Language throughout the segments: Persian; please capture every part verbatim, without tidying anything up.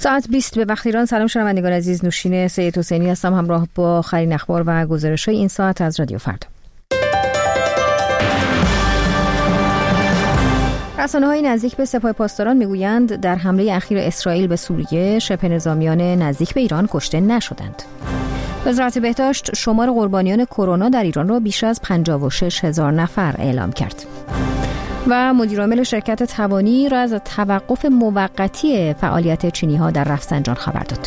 ساعت بیست به وقت ایران. سلام شنوندگان عزیز، نوشین سید حسینی هستم همراه با آخرین اخبار و گزارش‌های این ساعت از رادیو فردا. رسانه‌های نزدیک به سپاه پاسداران میگویند در حمله اخیر اسرائیل به سوریه شبه نظامیان نزدیک به ایران کشته نشدند. وزارت بهداشت شمار قربانیان کرونا در ایران را بیش از پنجاه و شش هزار نفر اعلام کرد. و مدیرعامل شرکت توانی را از توقف موقتی فعالیت چینی‌ها در رفسنجان خبر داد.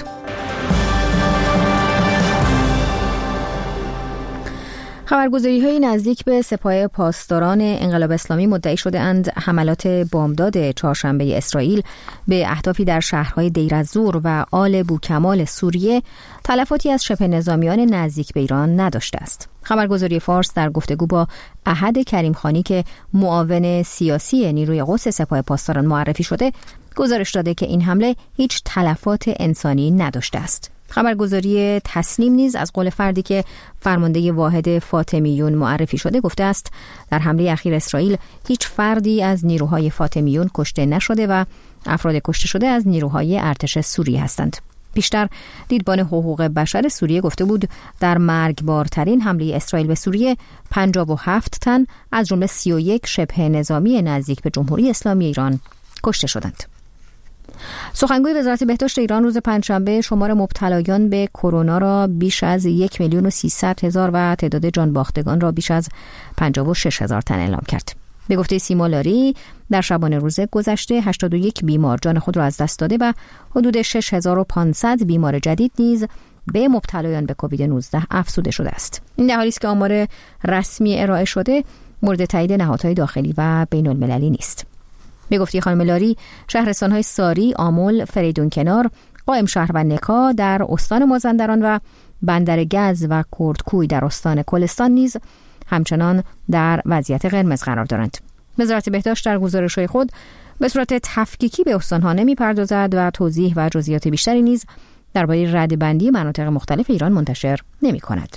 خبرگزاری‌های نزدیک به سپاه پاسداران انقلاب اسلامی مدعی شده‌اند حملات بامداد چهارشنبه اسرائیل به اهدافی در شهرهای دیر الزور و آل بوکمال سوریه تلفاتی از شبه نظامیان نزدیک به ایران نداشته است. خبرگزاری فارس در گفتگو با احد کریمخانی که معاون سیاسی نیروی قدس سپاه پاسداران معرفی شده، گزارش داده که این حمله هیچ تلفات انسانی نداشته است. خبرگزاری تسنیم نیز از قول فردی که فرمانده واحد فاطمیون معرفی شده گفته است در حمله اخیر اسرائیل هیچ فردی از نیروهای فاطمیون کشته نشده و افراد کشته شده از نیروهای ارتش سوریه هستند. پیشتر دیدبان حقوق بشر سوریه گفته بود در مرگبارترین حمله اسرائیل به سوریه پنجاه و هفت تن از جمله سی و یک شبه نظامی نزدیک به جمهوری اسلامی ایران کشته شدند. سخنگوی وزارت بهداشت ایران روز پنجشنبه شمار مبتلایان به کرونا را بیش از یک میلیون و سیصد هزار و تعداد جان باختگان را بیش از پنجاه و شش هزار تن اعلام کرد. به گفته سیما لاری در شبانه روز گذشته هشتاد و یک بیمار جان خود را از دست داده و حدود شش هزار و پانصد بیمار جدید نیز به مبتلایان به کووید نوزده افزوده شده است. این در حالی است که آمار رسمی ارائه شده مورد تایید نهادهای داخلی و بین المللی نیست. به گفته خانم لاری شهرستان‌های ساری، آمل، فریدون کنار، قائم شهر و نکا در استان مازندران و بندر گز و کردکوی در استان کلستان نیز همچنان در وضعیت قرمز قرار دارند. وزارت بهداشت در گزارش‌های خود به صورت تفکیکی به استان‌ها نمی‌پردازد و توضیح و جزئیات بیشتری نیز درباره رده‌بندی مناطق مختلف ایران منتشر نمی‌کند.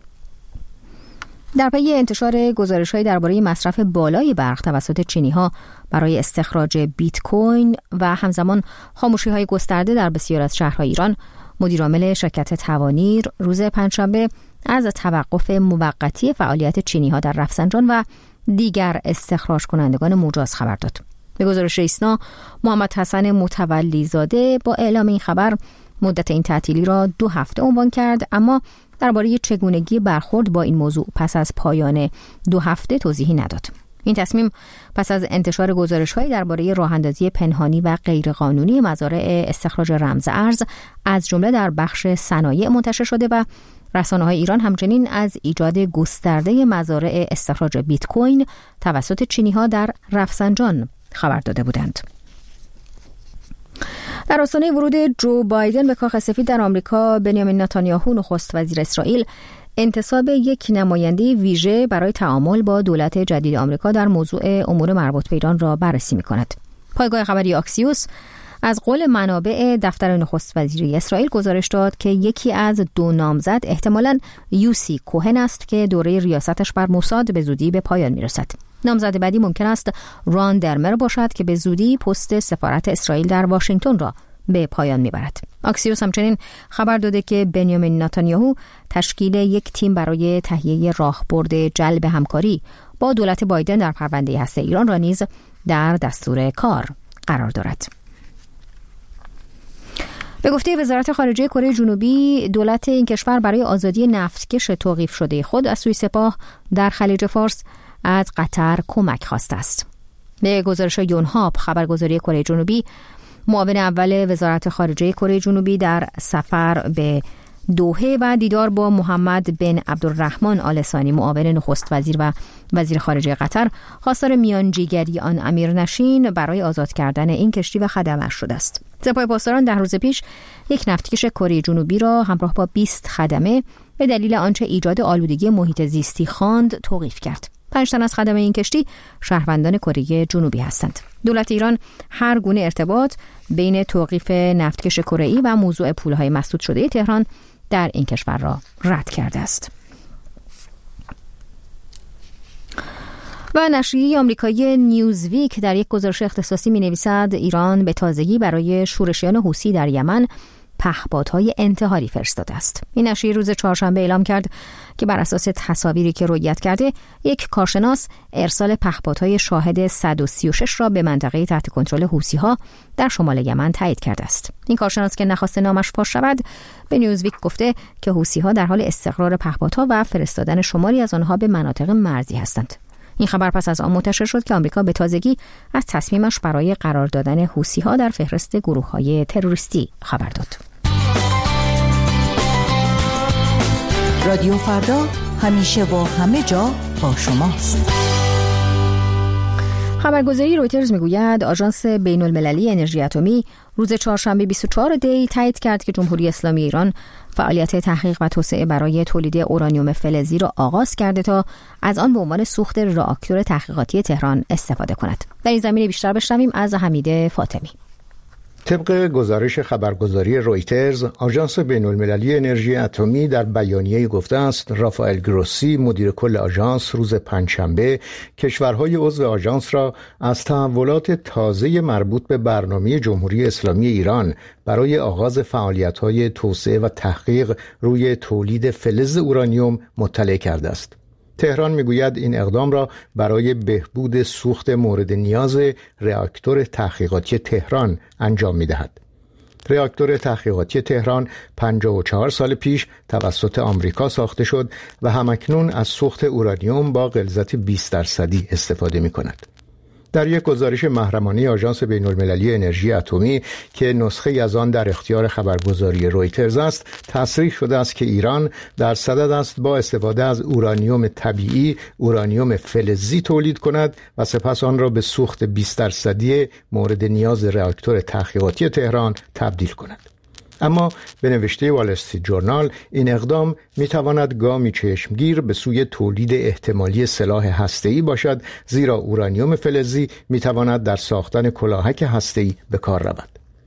در پی انتشار گزارش‌های درباره مصرف بالای برق توسط چینی‌ها برای استخراج بیت کوین و همزمان خاموشی‌های گسترده در بسیار از شهرهای ایران، مدیرعامل شرکت توانی روز پنجشنبه از توقف موقتی فعالیت چینی‌ها در رفسنجان و دیگر استخراج کنندگان مجاز خبر داد. به گزارش ایسنا، محمد حسن متولی زاده با اعلام این خبر مدت این تعطیلی را دو هفته عنوان کرد، اما درباره چگونگی برخورد با این موضوع پس از پایان دو هفته توضیحی نداد. این تصمیم پس از انتشار گزارش‌هایی درباره راه‌اندازی پنهانی و غیرقانونی مزارع استخراج رمز ارز از جمله در بخش صنایع منتشر شده و رسانه‌های ایران همچنین از ایجاد گسترده مزارع استخراج بیت کوین توسط چینی‌ها در رفسنجان خبر داده بودند. در آستانه ورود جو بایدن به کاخ سفید در آمریکا، بنیامین نتانیاهو نخست وزیر اسرائیل انتصاب یک نماینده ویژه برای تعامل با دولت جدید آمریکا در موضوع امور مربوط به ایران را بررسی می‌کند. پایگاه خبری آکسیوس از قول منابع دفتر نخست وزیری اسرائیل گزارش داد که یکی از دو نامزد احتمالاً یوسی کوهن است که دوره ریاستش بر موساد به زودی به پایان می‌رسد. نامزد بعدی ممکن است ران درمر باشد که به زودی پست سفارت اسرائیل در واشنگتن را به پایان میبرد. آکسیوس همچنین خبر داده که بنیامین نتانیاهو تشکیل یک تیم برای تهیه راهبرد جلب همکاری با دولت بایدن در پرونده هسته ایران را نیز در دستور کار قرار دارد. به گفته وزارت خارجه کره جنوبی، دولت این کشور برای آزادی نفتکش توقیف شده خود از سوی سپاه در خلیج فارس از قطر کمک خواسته است. به گزارش یونهاپ خبرگزاری کره جنوبی، معاون اول وزارت خارجه کره جنوبی در سفر به دوحه و دیدار با محمد بن عبدالرحمن آل ثانی معاون نخست وزیر و وزیر خارجه قطر خواستار میانجیگری آن امیرنشین برای آزاد کردن این کشتی و خدمه‌اش شده است. سپاه پاسداران ده روز پیش یک نفتکش کره جنوبی را همراه با بیست خدمه به دلیل آنچه ایجاد آلودگی محیط زیستی خواند توقیف کرد. پنج تن از خدمه این کشتی شهروندان کره جنوبی هستند. دولت ایران هر گونه ارتباط بین توقیف نفتکش کره‌ای و موضوع پولهای مسدود شده تهران در این کشور را رد کرده است. و نشریه آمریکایی نیوزویک در یک گزارش اختصاصی می‌نویسد ایران به تازگی برای شورشیان حوثی در یمن پهپادهای انتحاری فرستاده است. این نشریه روز چهارشنبه اعلام کرد که بر اساس تصاویری که رؤیت کرده یک کارشناس ارسال پهپادهای شاهد صد و سی و شش را به منطقه تحت کنترل حوثی‌ها در شمال یمن تایید کرده است. این کارشناس که نخواست نامش فاش شود به نیوزویک گفته که حوثی‌ها در حال استقرار پهپادها و فرستادن شماری از آنها به مناطق مرزی هستند. این خبر پس از آن منتشر شد که آمریکا به تازگی از تصمیمش برای قرار دادن حوثی‌ها در فهرست گروه‌های تروریستی خبر داد. رادیو فردا همیشه و همه جا با شماست. خبرگزاری رویترز میگوید آژانس بین‌المللی انرژی اتمی روز چهارشنبه بیست و چهارم دی تایید کرد که جمهوری اسلامی ایران فعالیت تحقیق و توسعه برای تولید اورانیوم فلزی را آغاز کرده تا از آن به عنوان سوخت راکتور تحقیقاتی تهران استفاده کند. در این زمینه بیشتر بشنویم از حمید فاطمی. طبق گزارش خبرگزاری رویترز، آژانس بین‌المللی انرژی اتمی در بیانیه‌ای گفته است رافائل گروسی مدیر کل آژانس روز پنجشنبه کشورهای عضو آژانس را از تحولات تازه مربوط به برنامه جمهوری اسلامی ایران برای آغاز فعالیت‌های توسعه و تحقیق روی تولید فلز اورانیوم مطلع کرده است. تهران میگوید این اقدام را برای بهبود سوخت مورد نیاز راکتور تحقیقاتی تهران انجام می‌دهد. راکتور تحقیقاتی تهران پنجاه و چهار سال پیش توسط آمریکا ساخته شد و همکنون از سوخت اورانیوم با غلظت بیست درصدی استفاده می‌کند. در یک گزارش محرمانه آژانس بین‌المللی انرژی اتمی که نسخه از آن در اختیار خبرگزاری رویترز است، تصریح شده است که ایران در صدد است با استفاده از اورانیوم طبیعی اورانیوم فلزی تولید کند و سپس آن را به سوخت بیست درصدی مورد نیاز راکتور تحقیقاتی تهران تبدیل کند. اما به نوشته وال استریت جورنال این اقدام میتواند گامی چشمگیر به سوی تولید احتمالی سلاح هسته‌ای باشد، زیرا اورانیوم فلزی میتواند در ساختن کلاهک هسته‌ای به کار رود.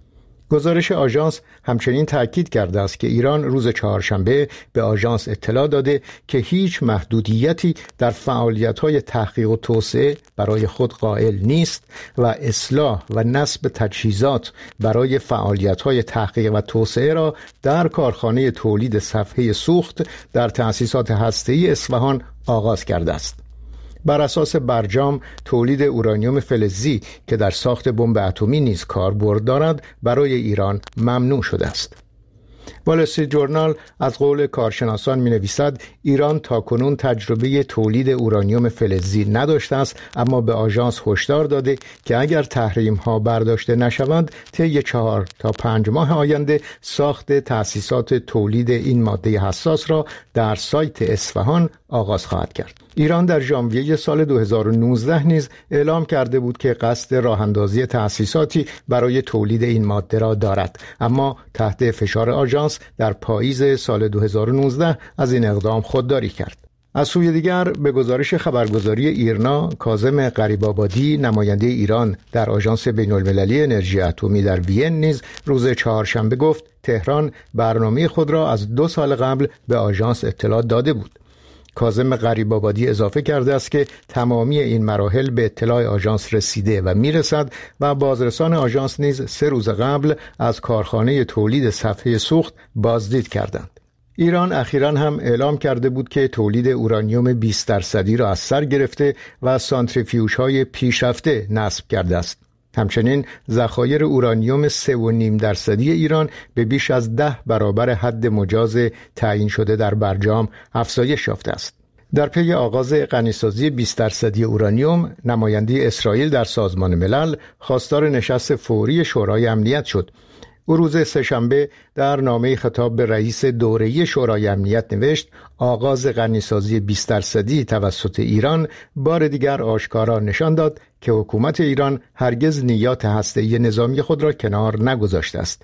گزارش آژانس همچنین تأکید کرده است که ایران روز چهارشنبه به آژانس اطلاع داده که هیچ محدودیتی در فعالیت‌های تحقیق و توسعه برای خود قائل نیست و اصلاح و نصب تجهیزات برای فعالیت‌های تحقیق و توسعه را در کارخانه تولید صفحه سوخت در تأسیسات هسته‌ای اصفهان آغاز کرده است. بر اساس برجام تولید اورانیوم فلزی که در ساخت بمب اتمی نیز کاربرد دارد برای ایران ممنوع شده است. وال استریت جورنال از قول کارشناسان می‌نویسد ایران تاکنون تجربه تولید اورانیوم فلزی نداشته است، اما به آژانس هشدار داده که اگر تحریم‌ها برداشته نشوند طی چهار تا پنج ماه آینده ساخت تأسیسات تولید این ماده حساس را در سایت اصفهان آغاز خواهد کرد. ایران در ژانویه سال دو هزار و نوزده نیز اعلام کرده بود که قصد راه‌اندازی تأسیساتی برای تولید این ماده را دارد، اما تحت فشار آژانس در پاییز سال دو هزار و نوزده از این اقدام خودداری کرد. از سوی دیگر به گزارش خبرگزاری ایرنا، کاظم غریب‌آبادی نماینده ایران در آژانس بین‌المللی انرژی اتمی در وین نیز روز چهارشنبه گفت تهران برنامه خود را از دو سال قبل به آژانس اطلاع داده بود. کاظم غریب‌آبادی اضافه کرده است که تمامی این مراحل به اطلاع آژانس رسیده و میرسد و بازرسان آژانس نیز سه روز قبل از کارخانه تولید صفحه سوخت بازدید کردند. ایران اخیراً هم اعلام کرده بود که تولید اورانیوم بیست درصدی را از سر گرفته و سانتریفیوژهای پیشرفته نصب کرده است. همچنین ذخایر اورانیوم سه و نیم درصدی ایران به بیش از ده برابر حد مجاز تعیین شده در برجام افزایش یافته است. در پی آغاز غنیسازی بیست درصدی اورانیوم، نماینده اسرائیل در سازمان ملل خواستار نشست فوری شورای امنیت شد. او روز سه‌شنبه در نامه خطاب به رئیس دوره‌ای شورای امنیت نوشت آغاز غنیسازی بیست درصدی توسط ایران بار دیگر آشکارا نشان داد که حکومت ایران هرگز نیات هسته‌ای نظامی خود را کنار نگذاشته است.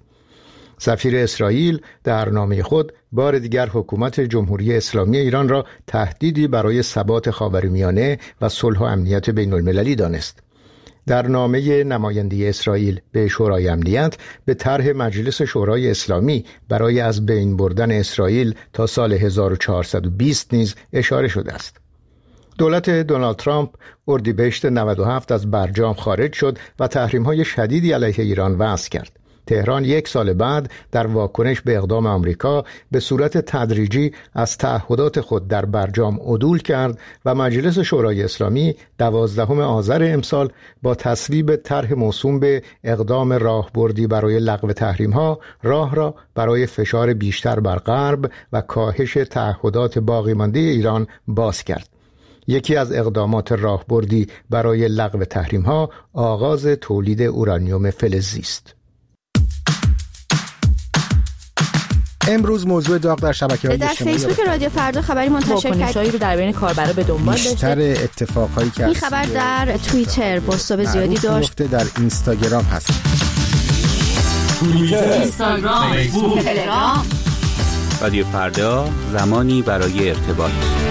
سفیر اسرائیل در نامه خود بار دیگر حکومت جمهوری اسلامی ایران را تهدیدی برای ثبات خاورمیانه و صلح و امنیت بین‌المللی دانست. در نامه نماینده اسرائیل به شورای امنیت به طرح مجلس شورای اسلامی برای از بین بردن اسرائیل تا سال هزار و چهارصد و بیست نیز اشاره شده است. دولت دونالد ترامپ اردیبهشت نود و هفت از برجام خارج شد و تحریم‌های شدیدی علیه ایران وضع کرد. تهران یک سال بعد در واکنش به اقدام آمریکا به صورت تدریجی از تعهدات خود در برجام عدول کرد و مجلس شورای اسلامی دوازدهم آذر امسال با تصویب طرح موسوم به اقدام راهبردی برای لغو تحریم‌ها راه را برای فشار بیشتر بر غرب و کاهش تعهدات باقی مانده ایران باز کرد. یکی از اقدامات راهبردی برای لغو تحریم‌ها آغاز تولید اورانیوم فلزی است. امروز موضوع داغ در شبکه‌های اجتماعی در فیسبوک رادیو فردا خبری منتشر کرد. واکنش‌هایی رو در بین کاربرا به دنبال داشته. بیشتر اتفاقایی که این خبر در توییتر پست‌های زیادی داشت. در اینستاگرام هست. توییتر، اینستاگرام، فیسبوک، تلگرام. رادیو فردا زمانی برای ارتباط.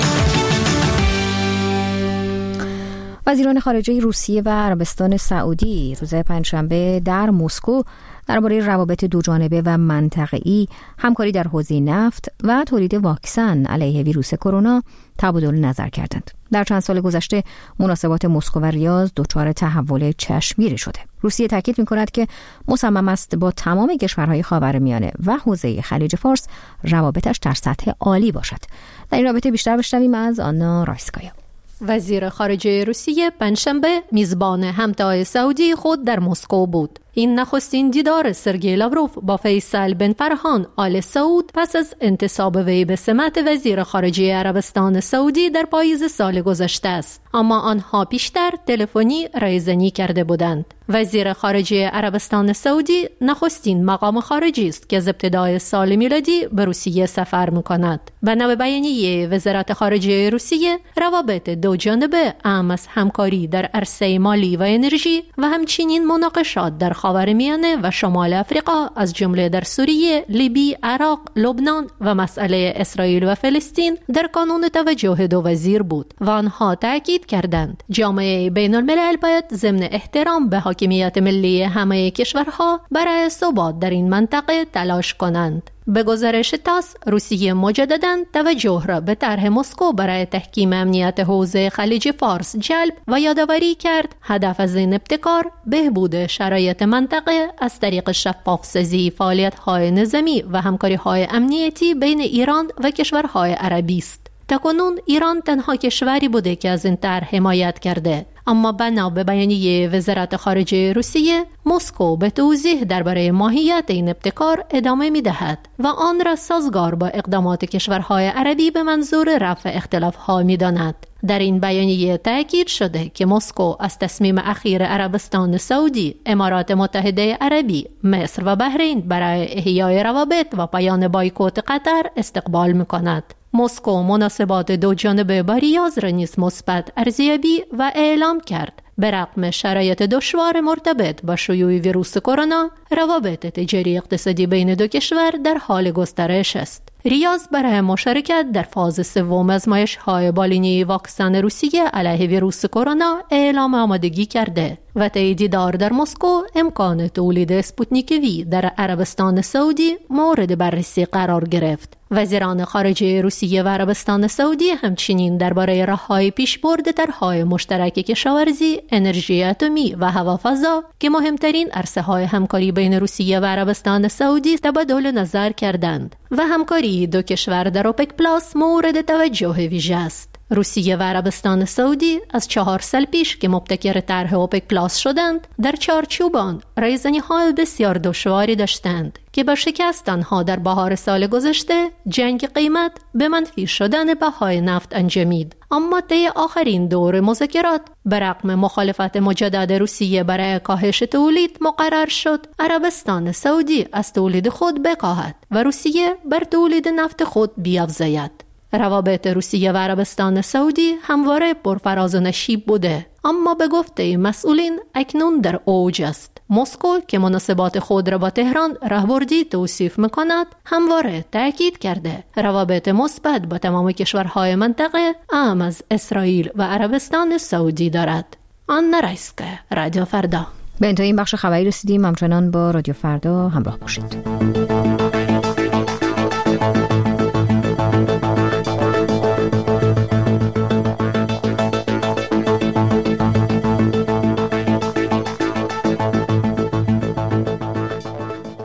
وزیران خارجه روسیه و عربستان سعودی روز پنجشنبه در مسکو درباره روابط دوجانبه و منطقه‌ای، همکاری در حوزه نفت و تولید واکسن علیه ویروس کرونا تبادل نظر کردند. در چند سال گذشته مناسبات مسکو و ریاض دچار تحول چشمگیری شده. روسیه تاکید می‌کند که مصمم است با تمام کشورهای خاورمیانه و حوزه خلیج فارس روابطش در سطح عالی باشد. در این رابطه بیشتر بشنویم از آنا رایسکایا. وزیر خارجه روسیه پنجشنبه میزبان همتای سعودی خود در مسکو بود. این نخستین دیدار سرگئی لاوروف با فیصل بن فرهان آل سعود پس از انتصاب وی به سمت وزیر خارجه عربستان سعودی در پاییز سال گذشته است، اما آنها پیشتر تلفنی رایزنی کرده بودند. وزیر خارجه عربستان سعودی نخستین مقام خارجی است که از ابتدای سال میلادی به روسیه سفر می‌کند. بنا به بیانیه وزارت خارجه روسیه، روابط دو جانبه اهم از همکاری در عرصه مالی و انرژی و همچنین مناقشات در خاورمیانه و شمال افریقا از جمله در سوریه، لیبی، عراق، لبنان و مسئله اسرائیل و فلسطین در کانون توجه دو وزیر بود و آنها تاکید کردند جامعه بین الملل باید ضمن احترام به حاکمیت ملی همه کشورها برای ثبات در این منطقه تلاش کنند. به گزارش تاس، روسیه مجدداً توجه را به طرح مسکو برای تحکیم امنیت حوزه خلیج فارس جلب و یادآوری کرد. هدف از این ابتکار بهبود شرایط منطقه از طریق شفاف‌سازی فعالیت‌های نظامی و همکاری‌های امنیتی بین ایران و کشورهای عربی است. تاکنون ایران تنها کشوری بوده که از این طرح حمایت کرده، اما بنا به بیانیه وزارت خارجه روسیه، مسکو به توضیح درباره ماهیت این ابتکار ادامه می‌دهد و آن را سازگار با اقدامات کشورهای عربی به منظور رفع اختلاف‌ها می‌داند. در این بیانیه تاکید شده که مسکو از تصمیم اخیر عربستان سعودی، امارات متحده عربی، مصر و بحرین برای احیای روابط و پایان بایکوت قطر استقبال می‌کند. مسکو مناسبات دو جانبه با ریاض را نیز مثبت ارزیابی و اعلام کرد. به رغم شرایط دشوار مرتبط با شیوع ویروس کرونا، روابط تجاری اقتصادی بین دو کشور در حال گسترش است. ریاض برای مشارکت در فاز سوم آزمایش‌های بالینی واکسن روسیه علیه ویروس کرونا اعلام آمادگی کرده و طی دیدار در مسکو امکان تولید اسپوتنیک وی در عربستان سعودی مورد بررسی قرار گرفت. وزیران خارجه روسیه و عربستان سعودی همچنین درباره راه‌های پیشبرد طرح‌های مشترک کشاورزی، انرژی اتمی و هوافضا که مهمترین عرصه‌های همکاری بین روسیه و عربستان سعودی تبادل نظر کردند و همکاری دو کشور در اوپک پلاس مورد توجه ویژه است. روسیه و عربستان سعودی از چهار سال پیش که مبتکر طرح اوپک پلاس شدند، در چارچوب آن رایزنی‌های بسیار دشواری داشتند که با شکست آنها در بهار سال گذشته جنگ قیمت به منفی شدن بهای نفت انجامید. اما طی آخرین دور مذاکرات به رغم مخالفت مجدد روسیه برای کاهش تولید مقرر شد عربستان سعودی از تولید خود بکاهد و روسیه بر تولید نفت خود بیفزاید. روابط روسیه و عربستان سعودی همواره پرفراز و نشیب بوده، اما به گفته مسئولین اکنون در اوج است. مسکو که مناسبات خود را با تهران راهبردی توصیف می‌کند، همواره تاکید کرده روابط مثبت با تمام کشورهای منطقه اهم از اسرائیل و عربستان سعودی دارد. آنا رایسکایا، رادیو فردا. به انتهای این بخش خبری رسیدیم. همچنان با رادیو فردا همراه باشید.